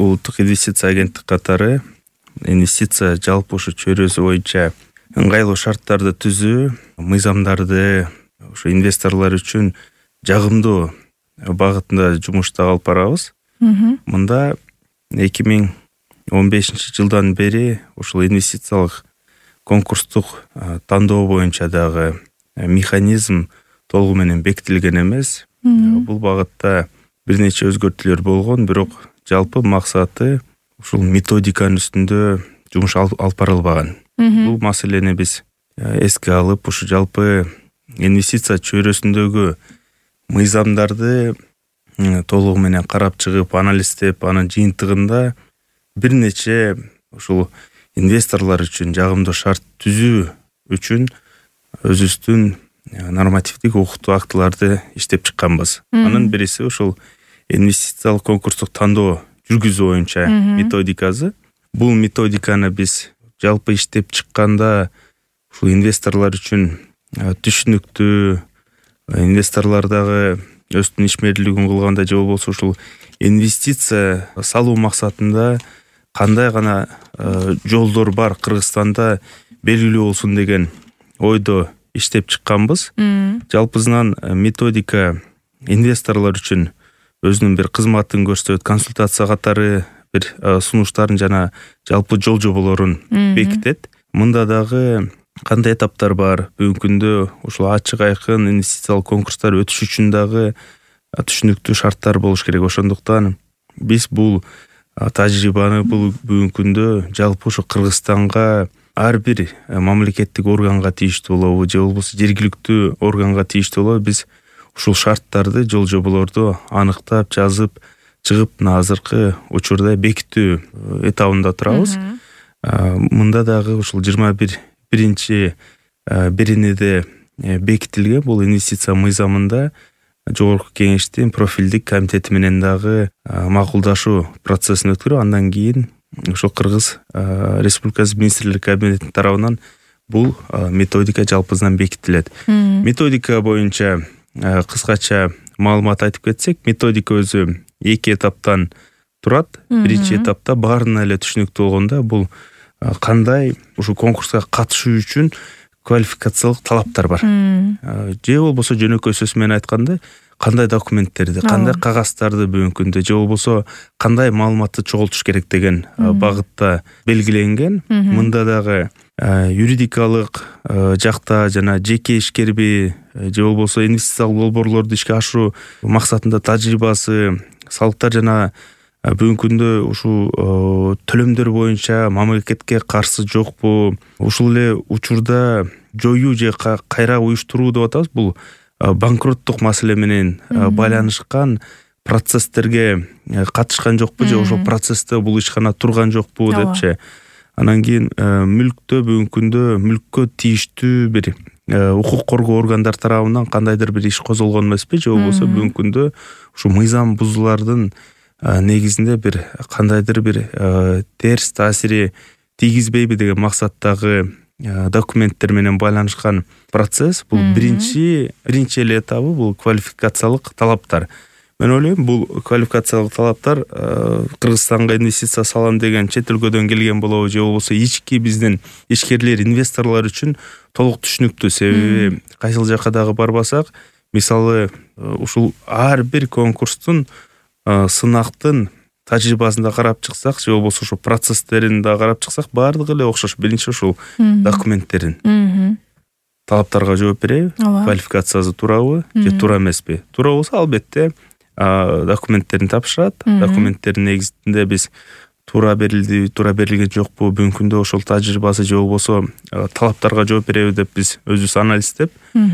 улуттук инвестиция агенттик катары инвестиция жалпы ушу чөйрөсү боюнча ыңгайлуу шарттарды түзүү, мыйзамдарды ушу инвесторлор үчүн жагымдуу багытында жумушту алып барабыз. Мында 2015 жылдан бери ушул инвестициялык конкурстук тандоо боюнча дагы механизм толугу менен бекитилген эмес. Бул багытта бир нече өзгөртүүлөр болгон, бирок жалпы максаты ушул методиканын үстүндө жумуш алып барылбаган. Бул маселени биз эске алып, ушу жалпы инвестиция чөйрөсүндөгү мыйзамдарды толугу менен карап чыгып, анализдеп, анын жыйынтыгында бир нече ушул инвесторлор үчүн жагымдуу шарт түзүү үчүн өзүбүздүн нормативдик укуктуу актыларды иштеп чыкканбыз. Анын бириси ушул инвестициялык конкурстук тандоо жүргүзүү боюнча методикасы. Бул методиканы биз жалпы иштеп чыкканда ушул инвесторлор үчүн түшүнүктүү, инвесторлор дагы өздүн ишмерлигин кылганда же болбосо ушул инвестиция салуу максатында кандай гана жолдор бар Кыргызстанда белгилүү болсун деген ойдо иштеп чыкканбыз. Жалпысынан методика инвесторлор үчүн өзүнүн бир кызматын көрсөтөт, консультация катары бир сунуштарын жана жалпы жол жоболорун бекитет. Мында дагы кандай этаптар бар, бүгүнкү күндө ушул ачык айкын инвестициялык конкурстар өтүш үчүн дагы түшүнүктүү шарттар болуш керек. Ошондуктан биз бул тажрыйбаны бүгүнкү күндө жалпы ушу Кыргызстанга ар бир мамлекеттик органга тийиштүү болобу же болбосо жергиликтүү органга тийиштүү болобу, биз ушул шарттарды, жол жоболорду аныктап, жазып чыгып, азыркы учурда бекитүү этабында турабыз. Мында дагы ушул 21-беренеде бекитилген бул инвестиция мыйзамында жогорку кеңештин профилдик комитети менен дагы макулдашуу процессин өткөрүп, андан кийин ошол Кыргыз Республикасы министрлер кабинетинин тарабынан бул методика жалпысынан бекитилет. Методика боюнча кыскача маалымат айтып кетсек, методика өзү 2 этаптан турат. Биринчи этапта баарына эле түшүнүктүү болгондо бул кандай ушу конкурска катышуу үчүн квалификациялык талаптар бар. Же болбосо жөнөкөй сөз менен айтканда, кандай документтерди, кандай кагаздарды бүгүнкү күндө же болбосо кандай маалыматты чогултуш керек деген багытта белгиленген. Мында дагы юридикалык жакта жана жеке ишкерби же болбосо инвестициялык долбоорлорду ишке ашыруу максатында тажрыйбасы, салыктар жана бүгүнкү күндө ушул төлөмдөр боюнча мамлекетке каршы жокпу, ушул эле учурда жоюу же кайра уюштуруу деп атабыз. Бул банкроттук маселе менен байланышкан процесстерге катышкан жокпу же ошол процессте бул ишкана турган жокпу депчи. Анан кийин мүлктө бүгүнкү күндө мүлккө тийиштүү бир укук коргоо органдар тарабынан кандайдыр бир иш козголгон эмеспи, же болбосо бүгүнкү күндө ушу мыйзам бузуулардын негизинде бир кандайдыр бир терс таасири тийгизбейби деген максаттагы документтер менен байланышкан процесс. Бул биринчи эле этабы, бул квалификациялык талаптар. Мен ойлойм, бул квалификациялык талаптар Кыргызстанга инвестиция салам деген чет өлкөдөн келген болобу же болбосо ички биздин ишкерлер, инвесторлор үчүн толук түшүнүктүү. Себеби кайсыл жакка дагы барбасак, мисалы ушул ар бир конкурстун сынактын тажрыйбасын да карап чыксак, же болбосо ошо процесстерин да карап чыксак, баардыгы эле окшош. Биринчи ушул документтерин талаптарга жооп береби, квалификациясы туурабы же туура эмеспи. Туура болсо албетте документтерин тапшырат. Документтердин негизинде биз туура берилди, туура берилген жокпу, бүгүнкү күндө ошол тажрыйбасы же болбосо талаптарга жооп береби деп биз өзүбүз анализдеп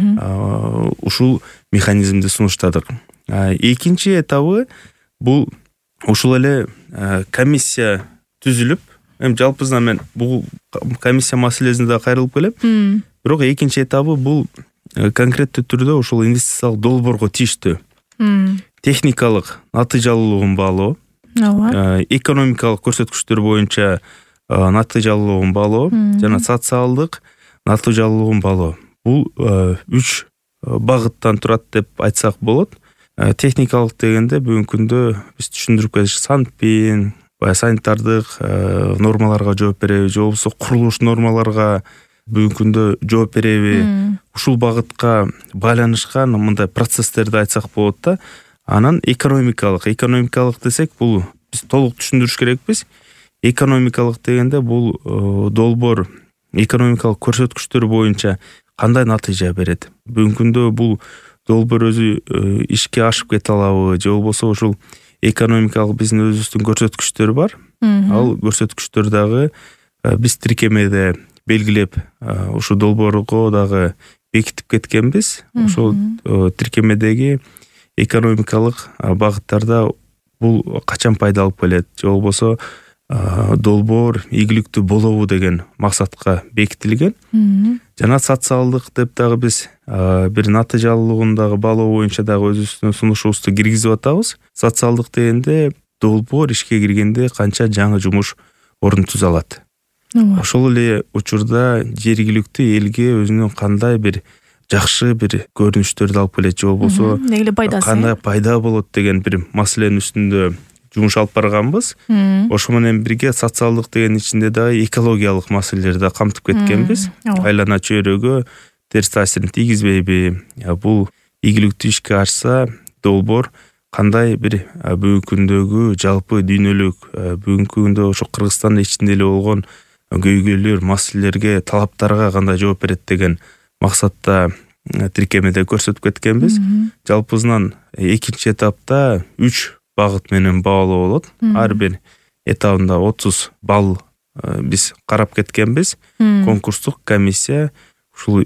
ушул механизмди сунуштадык. Экинчи этабы бул ушул эле комиссия түзүлүп, эми жалпысынан мен бул комиссия маселесине да кайрылып келем. Бирок экинчи этабы бул конкреттүү түрдө ушул инвестициялык долбоорго тийиштүү техникалык натыйжалуулугун баалоо, экономикалык көрсөткүчтөр боюнча натыйжалуулугун баалоо жана социалдык натыйжалуулугун баалоо. Бул 3 багыттан турат деп айтсак болот. Техникалык дегенде бүгүнкү күндө биз түшүндүрүп кетиш, санпин, баягы санитардык нормаларга жооп береби же болбосо курулуш нормаларга бүгүнкү күндө жооп береби, ушул багытка байланышкан мындай процесстерди айтсак болот да. Анан экономикалык десек, бул биз толук түшүндүрүш керекпиз. Экономикалык дегенде бул долбоор экономикалык көрсөткүчтөр боюнча кандай натыйжа берет. Бүгүнкү күндө бул долбоор өзү ишке ашып кете алабы, же болбосо ушул экономикалык биздин өзүбүздүн көрсөткүчтөр бар. Ал көрсөткүчтөр дагы биз тиркемеде белгилеп ушу долбоорго дагы бекитип кеткенбиз. Ошол тиркемедеги экономикалык багыттарда бул качан пайда алып келет, же болбосо долбоор ийгиликтүү болобу деген максатка бекитилген. Жана социалдык деп дагы биз бир натыйжалуулугун дагы баалоо боюнча дагы өзүбүздүн сунушубузду киргизип атабыз. Социалдык дегенде долбоор ишке киргенде канча жаңы жумуш орун түзө алат. Ошол эле учурда жергиликтүү элге өзүнүн кандай бир жакшы бир көрүнүштөрдү алып келет, же болбосо кандай пайда болот деген бир маселенин үстүндө жумуш алып барганбыз. Ошо менен бирге социалдык деген ичинде дагы экологиялык маселелерди да камтып кеткенбиз. Айлана чөйрөгө терс таасирин тийгизбейби? Бул ийгиликтүү ишке ашса, долбоор кандай бир бүгүнкү күндөгү жалпы дүйнөлүк, бүгүнкү күндө ошо Кыргызстандын ичинде эле болгон көйгөйлөр, маселелерге, талаптарга кандай жооп берет деген максатта тиркемеде көрсөтүп кеткенбиз. Жалпысынан экинчи этапта 3 багыт менен баалоо болот. Ар бир этабында 30 балл биз карап кеткенбиз. Конкурстук комиссия ушул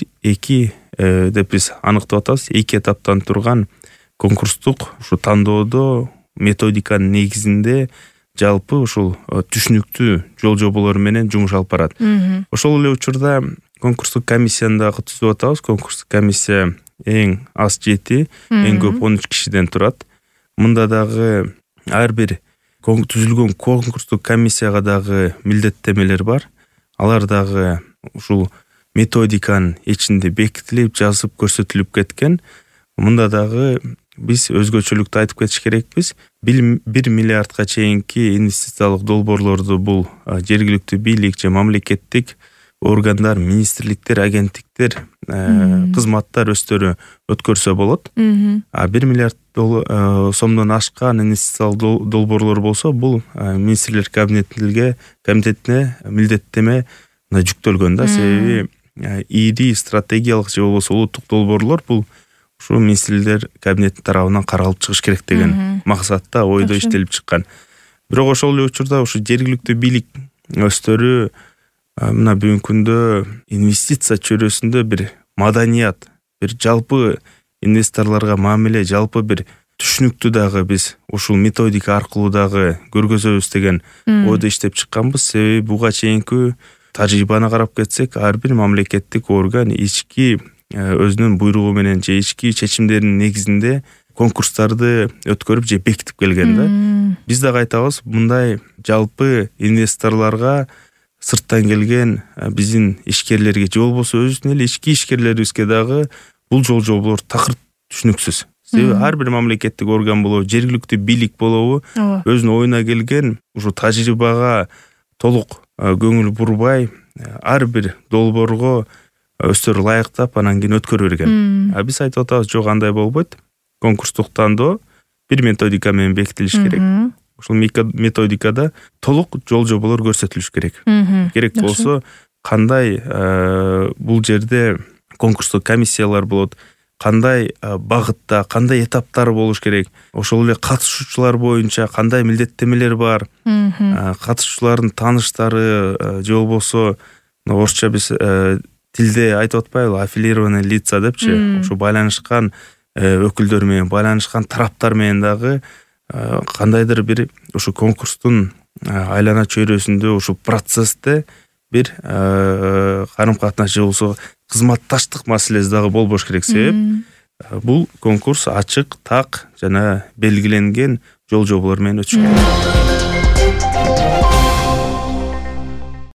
1-2 деп биз аныктап атабыз. 2 этаптан турган конкурстук ушу тандоодо методиканын негизинде жалпы ушул түшүнүктүү жол жоболор менен жумуш алып барат. Ошол эле учурда конкурстук комиссияны дагы түзүп атабыз. Конкурстук комиссия эң аз 7, эң көп 13 кишиден турат. Мында дагы ар бир түзүлгөн конкурстук комиссияга дагы милдеттемелер бар. Алар дагы ушул методиканын ичинде бекитилип, жазып көрсөтүлүп кеткен. Мында дагы биз өзгөчөлүктү айтып кетиш керекпиз. 1 миллиардка чейинки инвестициялык долбоорлорду бул жергиликтүү бийлик же мамлекеттик органдар, министрликтер, агенттиктер, кызматтар өздөрү өткөрсө болот. 1 миллиард сомдон ашкан инвестициялык долбоорлор болсо, бул министрлер комитетине милдеттеме жүктөлгөн да. Себеби ири стратегиялык же болбосо улуттук долбоорлор бул ушу министрлер кабинетинин тарабынан каралып чыгыш керек деген максатта ойдо иштелип чыккан. Бирок ошол эле учурда ушу жергиликтүү бийлик өздөрү мына бүгүнкү күндө инвестиция чөйрөсүндө бир маданият, бир жалпы инвесторлорго мамиле, жалпы бир түшүнүктү дагы биз ушул методика аркылуу дагы көргөзөбүз деген ойдо иштеп чыкканбыз. Себеби буга чейинки тажрыйбаны карап кетсек, ар бир мамлекеттик орган ички өзүнүн буйругу менен же ички чечимдеринин негизинде конкурстарды өткөрүп же бекитип келген да. Биз дагы айтабыз, мындай жалпы инвесторлорго сырттан келген биздин ишкерлерге же болбосо өзүбүздүн эле ички ишкерлерибизге дагы бул жол жоболор такыр түшүнүксүз. Себеби ар бир мамлекеттик орган болобу, жергиликтүү бийлик болобу, өзүнүн оюна келген ушу тажрыйбага толук көңүл бурбай, ар бир долбоорго өздөрү лайыктап анан кийин өткөрө берген. Биз айтып атабыз, жок, андай болбойт. Конкурстук тандоо бир методика менен бекитилиш керек. Ушул методикада толук жол жоболор көрсөтүлүш керек. Керек болсо кандай бул жерде конкурстук комиссиялар болот, кандай багытта, кандай этаптар болуш керек, ошол эле катышуучулар боюнча кандай милдеттемелер бар, катышуучулардын тааныштары же болбосо орусча биз тилде айтып атпайбы, аффилированный лица депчи, ошо байланышкан өкүлдөр менен, байланышкан тараптар менен дагы кандайдыр бир ушу конкурстун айлана чөйрөсүндө ушу процессте бир карым-катнаш же болсо кызматташтык маселеси дагы болбош керек. Себеп бул конкурс ачык, так жана белгиленген жол жоболор менен өтүш керек.